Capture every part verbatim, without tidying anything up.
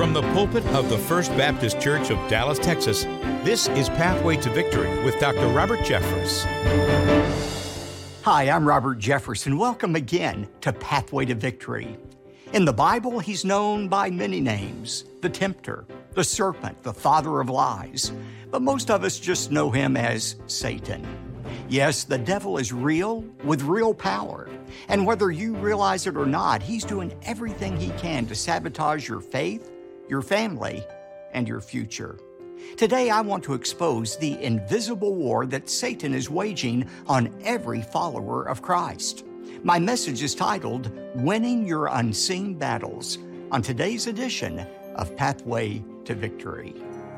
From the pulpit of the First Baptist Church of Dallas, Texas, this is Pathway to Victory with Doctor Robert Jeffress. Hi, I'm Robert Jeffress, and welcome again to Pathway to Victory. In the Bible, he's known by many names: the tempter, the serpent, the father of lies. But most of us just know him as Satan. Yes, the devil is real with real power. And whether you realize it or not, he's doing everything he can to sabotage your faith, your family, and your future. Today, I want to expose the invisible war that Satan is waging on every follower of Christ. My message is titled, Winning Your Unseen Battles, on today's edition of Pathway to Victory.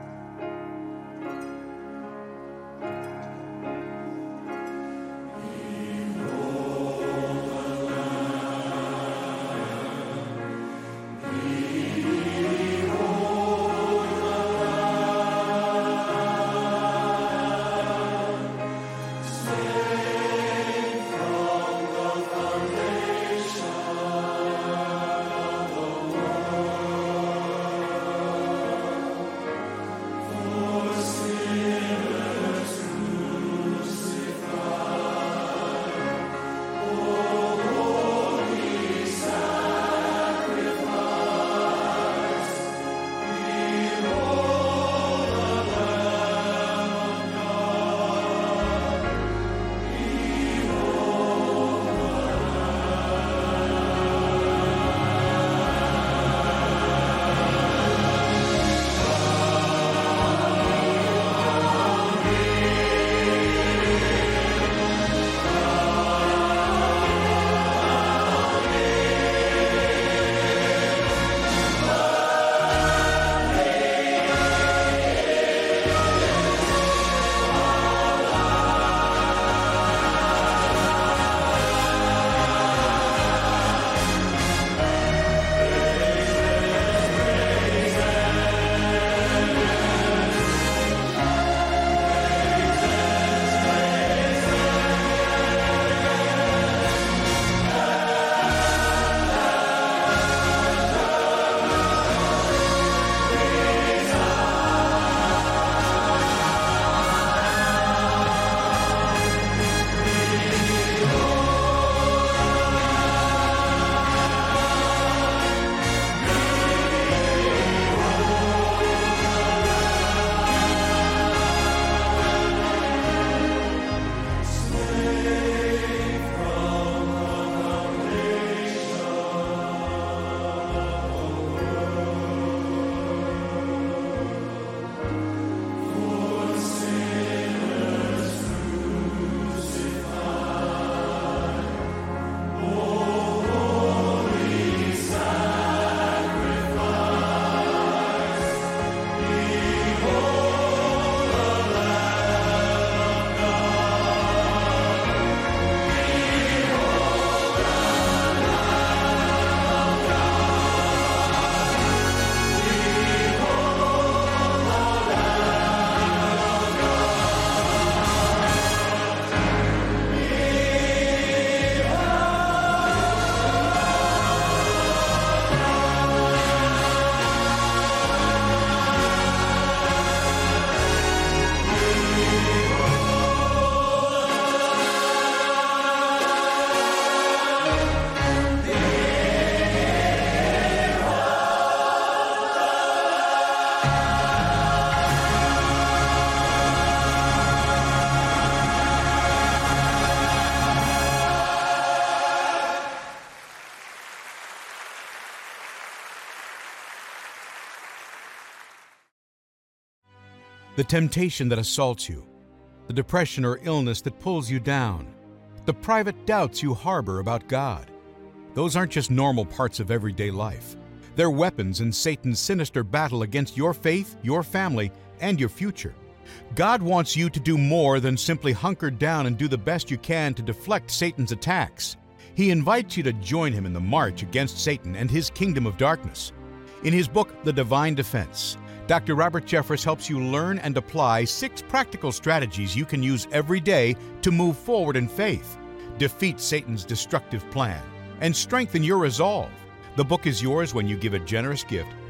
The temptation that assaults you, the depression or illness that pulls you down, the private doubts you harbor about God. Those aren't just normal parts of everyday life. They're weapons in Satan's sinister battle against your faith, your family, and your future. God wants you to do more than simply hunker down and do the best you can to deflect Satan's attacks. He invites you to join him in the march against Satan and his kingdom of darkness. In his book, The Divine Defense, Doctor Robert Jeffress helps you learn and apply six practical strategies you can use every day to move forward in faith, defeat Satan's destructive plan, and strengthen your resolve. The book is yours when you give a generous gift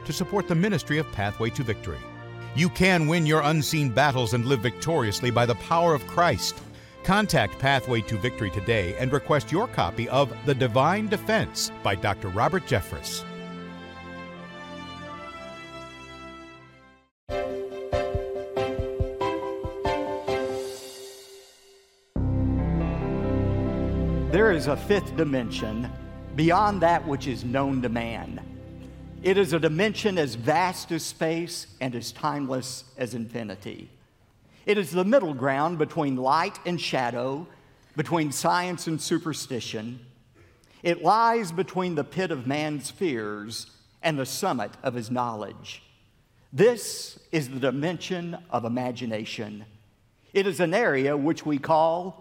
to support the ministry of Pathway to Victory. You can win your unseen battles and live victoriously by the power of Christ. Contact Pathway to Victory today and request your copy of The Divine Defense by Doctor Robert Jeffress. There is a fifth dimension beyond that which is known to man. It is a dimension as vast as space and as timeless as infinity. It is the middle ground between light and shadow, between science and superstition. It lies between the pit of man's fears and the summit of his knowledge. This is the dimension of imagination. It is an area which we call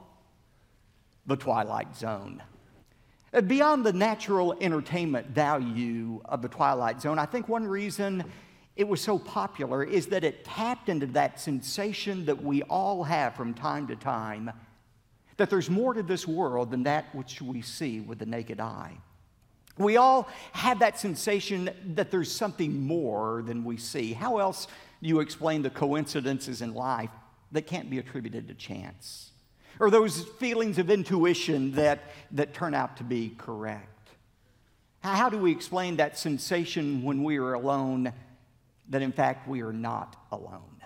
the Twilight Zone. Beyond the natural entertainment value of the Twilight Zone, I think one reason it was so popular is that it tapped into that sensation that we all have from time to time, that there's more to this world than that which we see with the naked eye. We all have that sensation that there's something more than we see. How else do you explain the coincidences in life that can't be attributed to chance? Or those feelings of intuition that, that turn out to be correct? How do we explain that sensation when we are alone, that in fact we are not alone?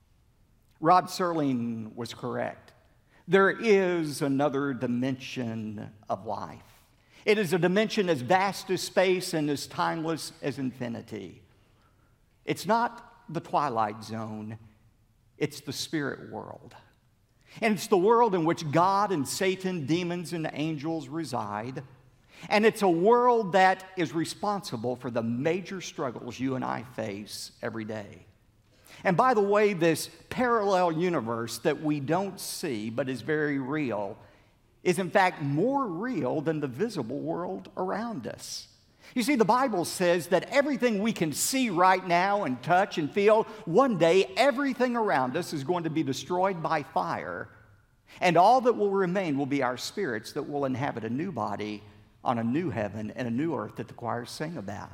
Rod Serling was correct. There is another dimension of life. It is a dimension as vast as space and as timeless as infinity. It's not the Twilight Zone, it's the spirit world. And it's the world in which God and Satan, demons and angels reside. And it's a world that is responsible for the major struggles you and I face every day. And by the way, this parallel universe that we don't see but is very real is in fact more real than the visible world around us. You see, the Bible says that everything we can see right now and touch and feel, one day everything around us is going to be destroyed by fire, and all that will remain will be our spirits that will inhabit a new body on a new heaven and a new earth that the choirs sing about.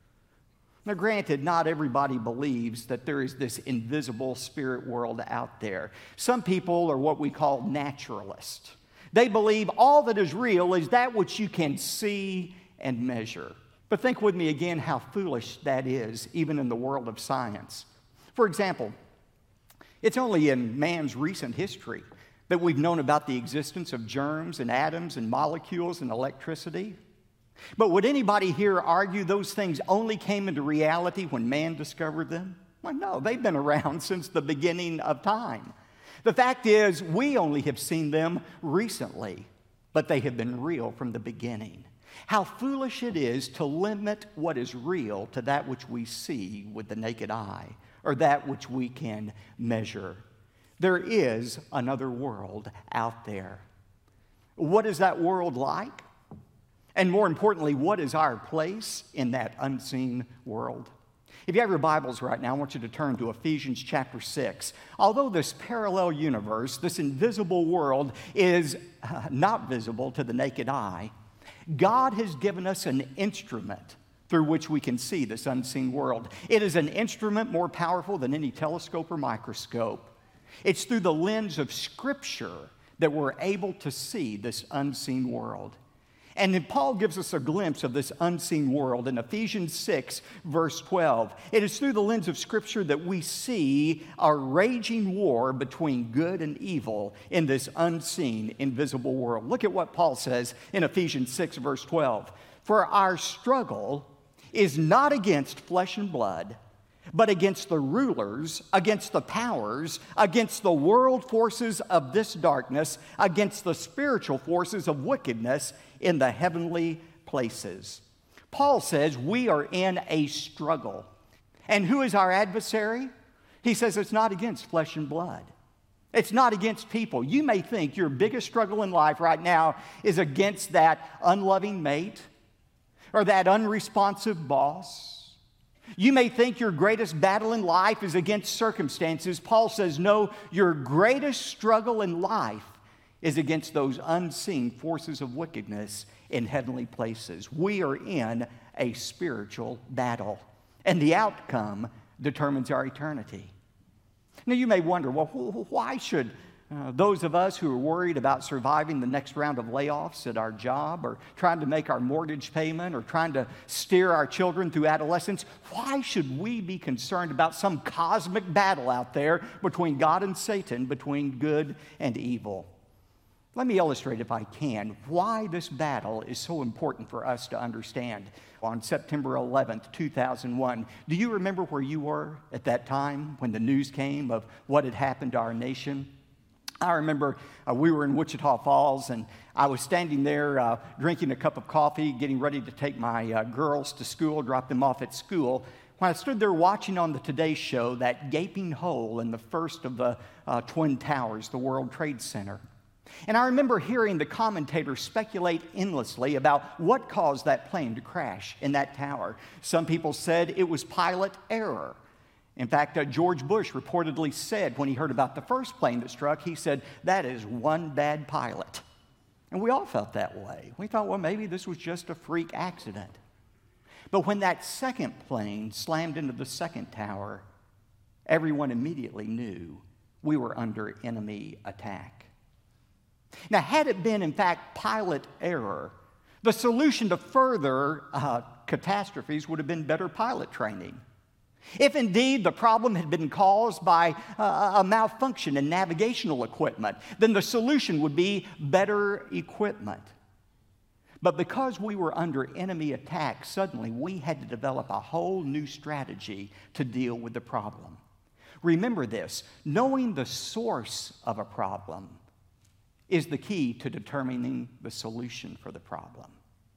Now, granted, not everybody believes that there is this invisible spirit world out there. Some people are what we call naturalists. They believe all that is real is that which you can see and measure. But think with me again how foolish that is, even in the world of science. For example, it's only in man's recent history that we've known about the existence of germs and atoms and molecules and electricity. But would anybody here argue those things only came into reality when man discovered them? Well, no, they've been around since the beginning of time. The fact is, we only have seen them recently, but they have been real from the beginning. How foolish it is to limit what is real to that which we see with the naked eye, or that which we can measure. There is another world out there. What is that world like? And more importantly, what is our place in that unseen world? If you have your Bibles right now, I want you to turn to Ephesians chapter six. Although this parallel universe, this invisible world, is uh, not visible to the naked eye, God has given us an instrument through which we can see this unseen world. It is an instrument more powerful than any telescope or microscope. It's through the lens of Scripture that we're able to see this unseen world. And then Paul gives us a glimpse of this unseen world in Ephesians six, verse twelve. It is through the lens of Scripture that we see our raging war between good and evil in this unseen, invisible world. Look at what Paul says in Ephesians six, verse twelve. For our struggle is not against flesh and blood, but against the rulers, against the powers, against the world forces of this darkness, against the spiritual forces of wickedness in the heavenly places. Paul says we are in a struggle. And who is our adversary? He says it's not against flesh and blood. It's not against people. You may think your biggest struggle in life right now is against that unloving mate or that unresponsive boss. You may think your greatest battle in life is against circumstances. Paul says, no, your greatest struggle in life is against those unseen forces of wickedness in heavenly places. We are in a spiritual battle. and the outcome determines our eternity. Now, you may wonder, well, why should uh, those of us who are worried about surviving the next round of layoffs at our job, or trying to make our mortgage payment, or trying to steer our children through adolescence, why should we be concerned about some cosmic battle out there between God and Satan, between good and evil? Let me illustrate, if I can, why this battle is so important for us to understand. On September eleventh, two thousand one, do you remember where you were at that time when the news came of what had happened to our nation? I remember uh, we were in Wichita Falls, and I was standing there uh, drinking a cup of coffee, getting ready to take my uh, girls to school, drop them off at school, when I stood there watching on the Today Show that gaping hole in the first of the uh, Twin Towers, the World Trade Center. And I remember hearing the commentators speculate endlessly about what caused that plane to crash in that tower. Some people said it was pilot error. In fact, uh, George Bush reportedly said when he heard about the first plane that struck, he said, "That is one bad pilot." And we all felt that way. We thought, well, maybe this was just a freak accident. But when that second plane slammed into the second tower, everyone immediately knew we were under enemy attack. Now, had it been, in fact, pilot error, the solution to further uh, catastrophes would have been better pilot training. If indeed the problem had been caused by uh, a malfunction in navigational equipment, then the solution would be better equipment. But because we were under enemy attack, suddenly we had to develop a whole new strategy to deal with the problem. Remember this, knowing the source of a problem is the key to determining the solution for the problem.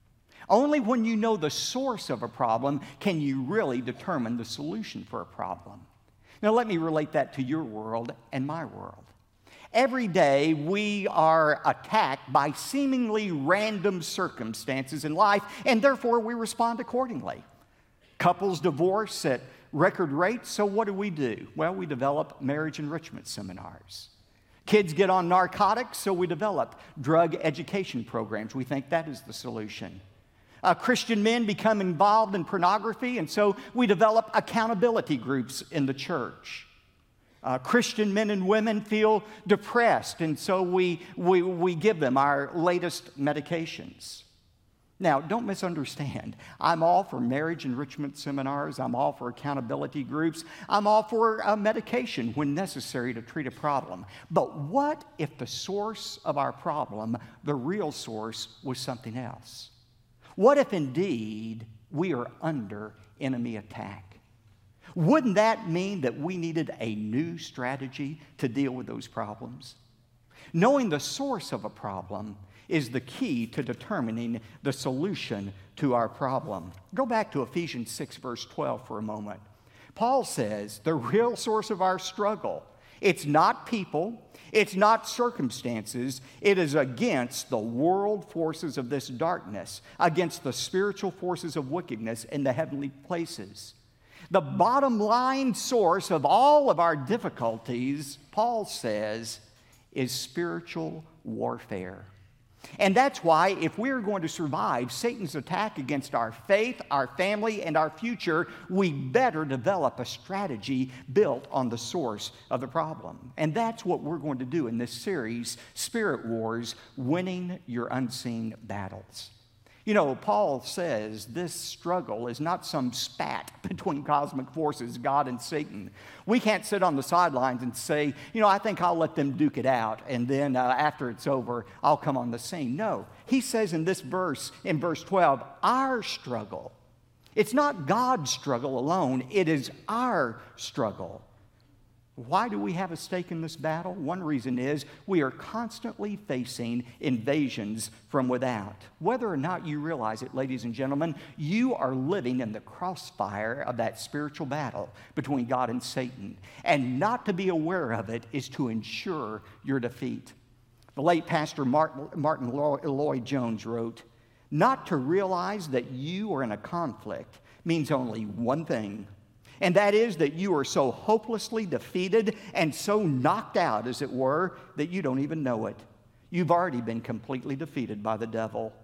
Only when you know the source of a problem can you really determine the solution for a problem. Now, let me relate that to your world and my world. Every day we are attacked by seemingly random circumstances in life, and therefore we respond accordingly. Couples divorce at record rates, so what do we do? Well, we develop marriage enrichment seminars. Kids get on narcotics, so we develop drug education programs. We think that is the solution. Uh, Christian men become involved in pornography, and so we develop accountability groups in the church. Uh, Christian men and women feel depressed, and so we, we, we give them our latest medications. Now, don't misunderstand. I'm all for marriage enrichment seminars. I'm all for accountability groups. I'm all for uh, medication when necessary to treat a problem. But what if the source of our problem, the real source, was something else? What if indeed we are under enemy attack? Wouldn't that mean that we needed a new strategy to deal with those problems? Knowing the source of a problem is the key to determining the solution to our problem. Go back to Ephesians six, verse twelve for a moment. Paul says the real source of our struggle, it's not people, it's not circumstances, it is against the world forces of this darkness, against the spiritual forces of wickedness in the heavenly places. The bottom line source of all of our difficulties, Paul says, is spiritual warfare. And that's why if we're going to survive Satan's attack against our faith, our family, and our future, we better develop a strategy built on the source of the problem. And that's what we're going to do in this series, Spirit Wars, Winning Your Unseen Battles. You know, Paul says this struggle is not some spat between cosmic forces, God and Satan. We can't sit on the sidelines and say, you know, I think I'll let them duke it out, and then uh, after it's over, I'll come on the scene. No, he says in this verse, in verse twelve, our struggle. It's not God's struggle alone, it is our struggle. Why do we have a stake in this battle? One reason is we are constantly facing invasions from without. Whether or not you realize it, ladies and gentlemen, you are living in the crossfire of that spiritual battle between God and Satan. And not to be aware of it is to ensure your defeat. The late Pastor Martin, Martin Lloyd-Jones wrote, "Not to realize that you are in a conflict means only one thing, and that is that you are so hopelessly defeated and so knocked out, as it were, that you don't even know it. You've already been completely defeated by the devil.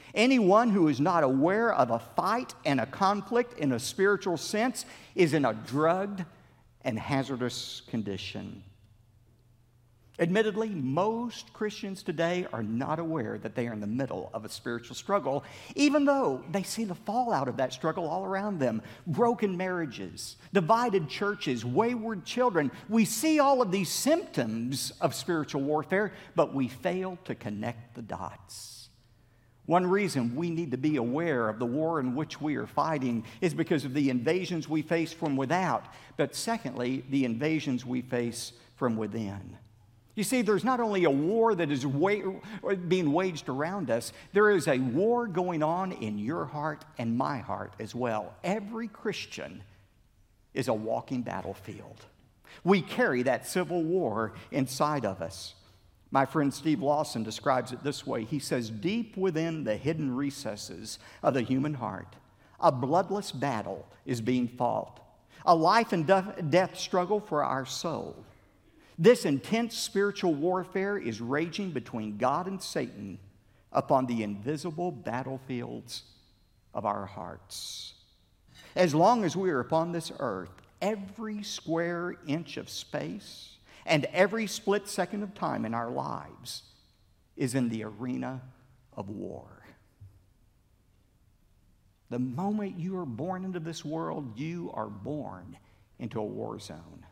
Anyone who is not aware of a fight and a conflict in a spiritual sense is in a drugged and hazardous condition. Admittedly, most Christians today are not aware that they are in the middle of a spiritual struggle, even though they see the fallout of that struggle all around them. Broken marriages, divided churches, wayward children. We see all of these symptoms of spiritual warfare, but we fail to connect the dots. One reason we need to be aware of the war in which we are fighting is because of the invasions we face from without, but secondly, the invasions we face from within. You see, there's not only a war that is wa- being waged around us, there is a war going on in your heart and my heart as well. Every Christian is a walking battlefield. We carry that civil war inside of us. My friend Steve Lawson describes it this way. He says, deep within the hidden recesses of the human heart, a bloodless battle is being fought, a life and death struggle for our soul. This intense spiritual warfare is raging between God and Satan upon the invisible battlefields of our hearts. As long as we are upon this earth, every square inch of space and every split second of time in our lives is in the arena of war. The moment you are born into this world, you are born into a war zone.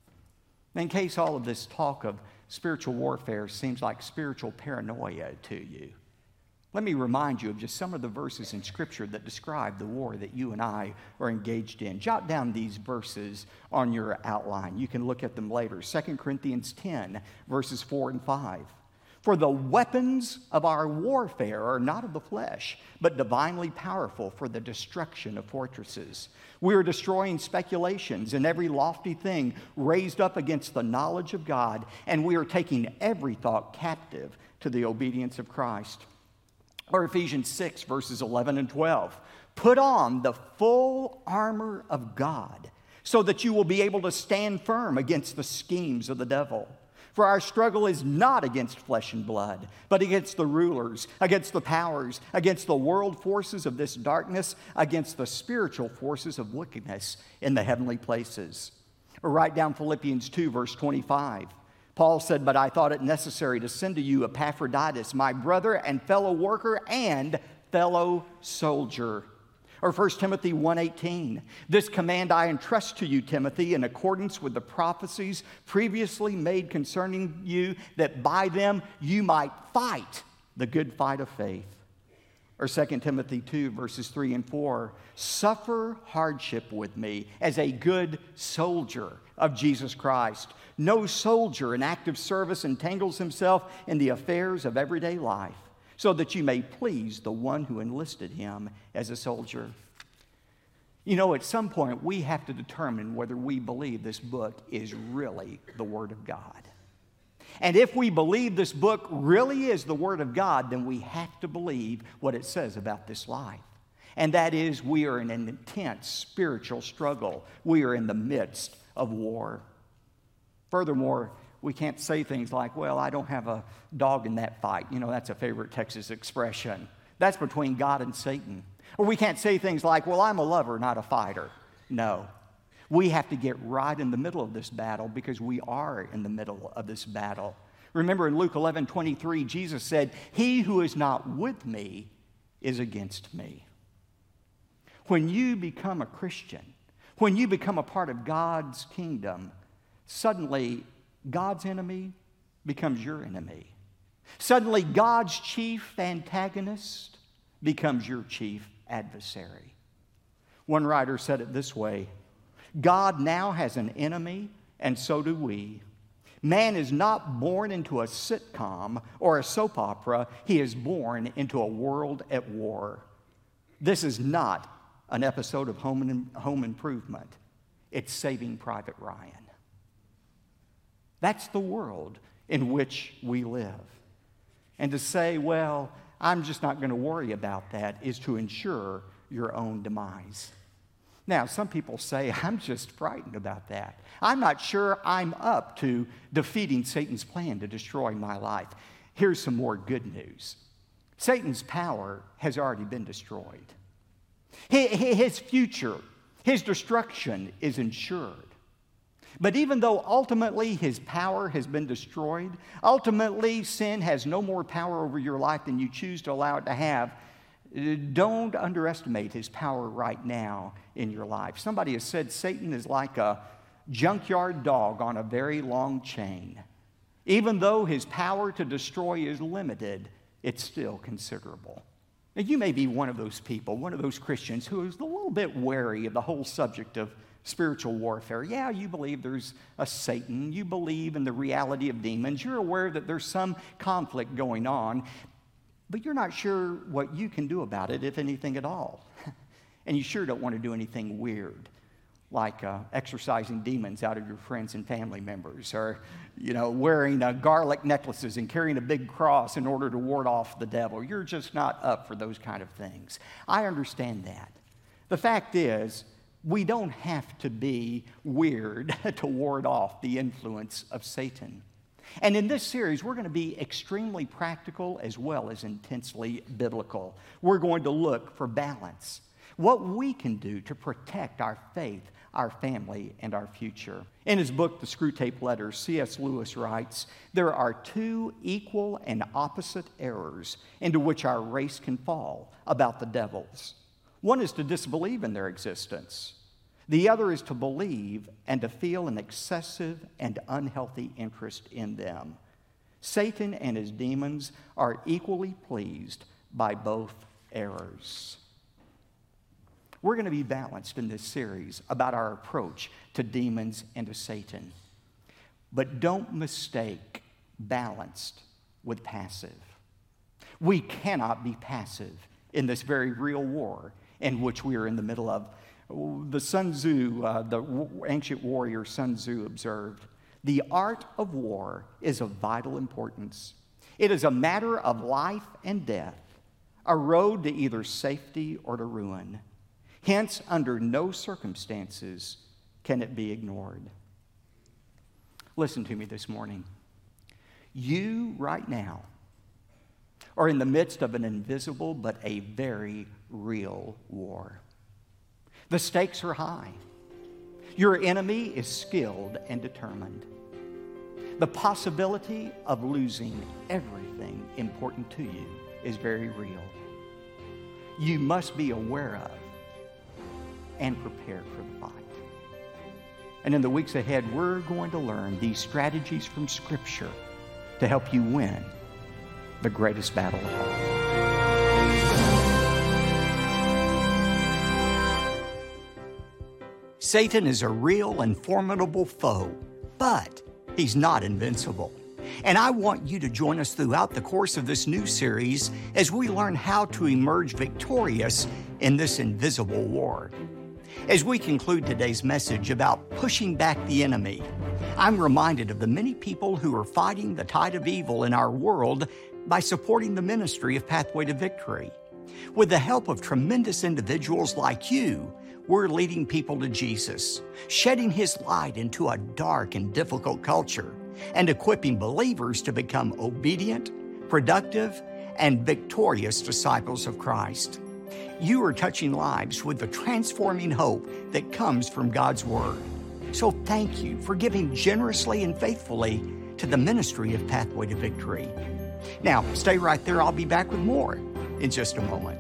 In case all of this talk of spiritual warfare seems like spiritual paranoia to you, let me remind you of just some of the verses in Scripture that describe the war that you and I are engaged in. Jot down these verses on your outline. You can look at them later. Second Corinthians ten, verses four and five. For the weapons of our warfare are not of the flesh, but divinely powerful for the destruction of fortresses. We are destroying speculations and every lofty thing raised up against the knowledge of God, and we are taking every thought captive to the obedience of Christ. Or Ephesians six, verses eleven and twelve. Put on the full armor of God so that you will be able to stand firm against the schemes of the devil. For our struggle is not against flesh and blood, but against the rulers, against the powers, against the world forces of this darkness, against the spiritual forces of wickedness in the heavenly places. Or write down Philippians two, verse twenty-five. Paul said, but I thought it necessary to send to you Epaphroditus, my brother and fellow worker and fellow soldier. Or First Timothy one eighteen, this command I entrust to you, Timothy, in accordance with the prophecies previously made concerning you, that by them you might fight the good fight of faith. Or Second Timothy two, verses three and four, suffer hardship with me as a good soldier of Jesus Christ. No soldier in active service entangles himself in the affairs of everyday life, so that you may please the one who enlisted him as a soldier. You know, at some point, we have to determine whether we believe this book is really the Word of God. And if we believe this book really is the Word of God, then we have to believe what it says about this life. And that is, we are in an intense spiritual struggle. We are in the midst of war. Furthermore, we can't say things like, well, I don't have a dog in that fight. You know, that's a favorite Texas expression. That's between God and Satan. Or we can't say things like, well, I'm a lover, not a fighter. No. We have to get right in the middle of this battle because we are in the middle of this battle. Remember in Luke eleven twenty-three, Jesus said, he who is not with me is against me. When you become a Christian, when you become a part of God's kingdom, suddenly God's enemy becomes your enemy. Suddenly God's chief antagonist becomes your chief adversary. One writer said it this way, God now has an enemy, and so do we. Man is not born into a sitcom or a soap opera. He is born into a world at war. This is not an episode of Home, Home Improvement. It's Saving Private Ryan. That's the world in which we live. And to say, well, I'm just not going to worry about that, is to ensure your own demise. Now, some people say, I'm just frightened about that. I'm not sure I'm up to defeating Satan's plan to destroy my life. Here's some more good news. Satan's power has already been destroyed. His future, his destruction is ensured. But even though ultimately his power has been destroyed, ultimately sin has no more power over your life than you choose to allow it to have, don't underestimate his power right now in your life. Somebody has said Satan is like a junkyard dog on a very long chain. Even though his power to destroy is limited, it's still considerable. Now, you may be one of those people, one of those Christians who is a little bit wary of the whole subject of spiritual warfare. Yeah, you believe there's a Satan. You believe in the reality of demons. You're aware that there's some conflict going on, but you're not sure what you can do about it, if anything at all. And you sure don't want to do anything weird, like uh, exorcising demons out of your friends and family members, or, you know, wearing uh, garlic necklaces and carrying a big cross in order to ward off the devil. You're just not up for those kind of things. I understand that. The fact is, we don't have to be weird to ward off the influence of Satan. And in this series, we're going to be extremely practical as well as intensely biblical. We're going to look for balance, what we can do to protect our faith, our family, and our future. In his book, The Screwtape Letters, C S Lewis writes, there are two equal and opposite errors into which our race can fall about the devils. One is to disbelieve in their existence. The other is to believe and to feel an excessive and unhealthy interest in them. Satan and his demons are equally pleased by both errors. We're going to be balanced in this series about our approach to demons and to Satan. But don't mistake balanced with passive. We cannot be passive in this very real war in which we are in the middle of. The Sun Tzu, uh, the ancient warrior Sun Tzu observed, the art of war is of vital importance. It is a matter of life and death, a road to either safety or to ruin. Hence, under no circumstances can it be ignored. Listen to me this morning. You, right now, are in the midst of an invisible but a very real war. The stakes are high. Your enemy is skilled and determined. The possibility of losing everything important to you is very real. You must be aware of and prepared for the fight. And in the weeks ahead, we're going to learn these strategies from Scripture to help you win the greatest battle of all. Satan is a real and formidable foe, but he's not invincible. And I want you to join us throughout the course of this new series as we learn how to emerge victorious in this invisible war. As we conclude today's message about pushing back the enemy, I'm reminded of the many people who are fighting the tide of evil in our world by supporting the ministry of Pathway to Victory. With the help of tremendous individuals like you, we're leading people to Jesus, shedding His light into a dark and difficult culture, and equipping believers to become obedient, productive, and victorious disciples of Christ. You are touching lives with the transforming hope that comes from God's Word. So thank you for giving generously and faithfully to the ministry of Pathway to Victory. Now, stay right there. I'll be back with more in just a moment.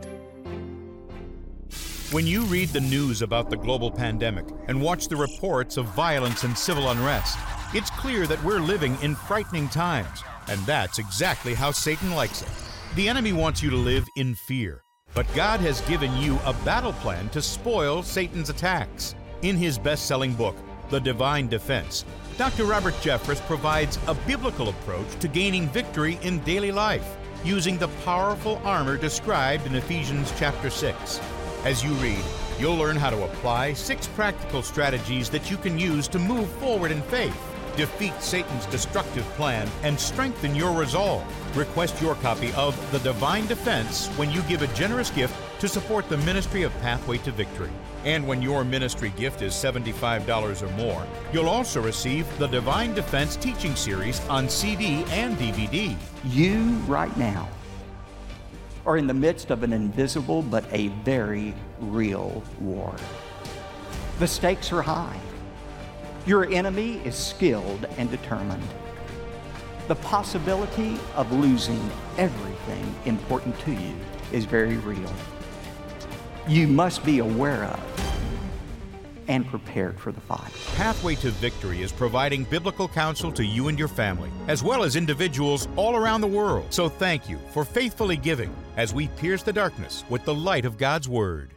When you read the news about the global pandemic and watch the reports of violence and civil unrest, it's clear that we're living in frightening times, and that's exactly how Satan likes it. The enemy wants you to live in fear, but God has given you a battle plan to spoil Satan's attacks. In his best-selling book, The Divine Defense, Doctor Robert Jeffress provides a biblical approach to gaining victory in daily life using the powerful armor described in Ephesians chapter six. As you read, you'll learn how to apply six practical strategies that you can use to move forward in faith, defeat Satan's destructive plan, and strengthen your resolve. Request your copy of The Divine Defense when you give a generous gift to support the ministry of Pathway to Victory. And when your ministry gift is seventy-five dollars or more, you'll also receive the Divine Defense teaching series on C D and D V D. You, right now, are in the midst of an invisible but a very real war. The stakes are high. Your enemy is skilled and determined. The possibility of losing everything important to you is very real. You must be aware of and prepared for the fight. Pathway to Victory is providing biblical counsel to you and your family, as well as individuals all around the world. So thank you for faithfully giving as we pierce the darkness with the light of God's Word.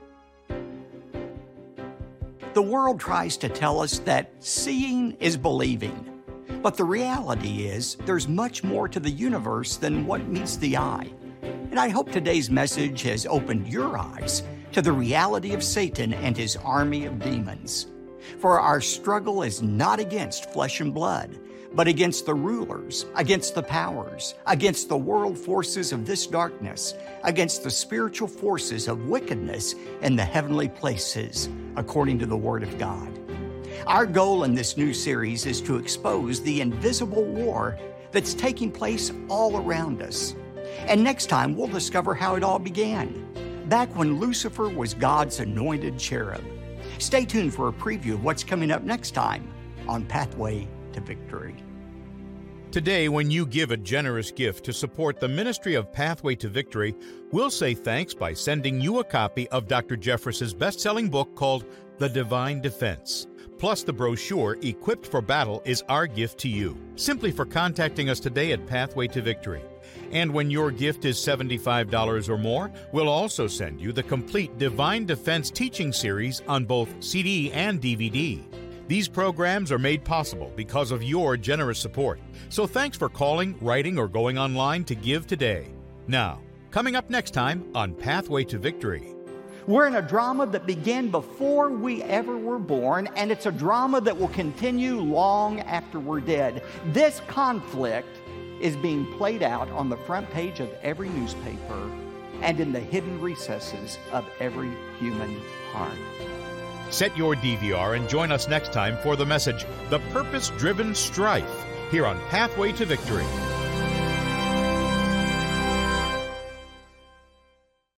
The world tries to tell us that seeing is believing. But the reality is there's much more to the universe than what meets the eye. And I hope today's message has opened your eyes to the reality of Satan and his army of demons. For our struggle is not against flesh and blood, but against the rulers, against the powers, against the world forces of this darkness, against the spiritual forces of wickedness in the heavenly places, according to the Word of God. Our goal in this new series is to expose the invisible war that's taking place all around us. And next time, we'll discover how it all began, back when Lucifer was God's anointed cherub. Stay tuned for a preview of what's coming up next time on Pathway to Victory. Today, when you give a generous gift to support the ministry of Pathway to Victory, we'll say thanks by sending you a copy of Doctor Jeffress's best-selling book called The Divine Defense. Plus, the brochure, Equipped for Battle, is our gift to you, simply for contacting us today at Pathway to Victory. And when your gift is seventy-five dollars or more, we'll also send you the complete Divine Defense teaching series on both C D and D V D. These programs are made possible because of your generous support. So thanks for calling, writing, or going online to give today. Now, coming up next time on Pathway to Victory. We're in a drama that began before we ever were born, and it's a drama that will continue long after we're dead. This conflict is being played out on the front page of every newspaper and in the hidden recesses of every human heart. Set your D V R and join us next time for the message, The Purpose-Driven Strife, here on Pathway to Victory.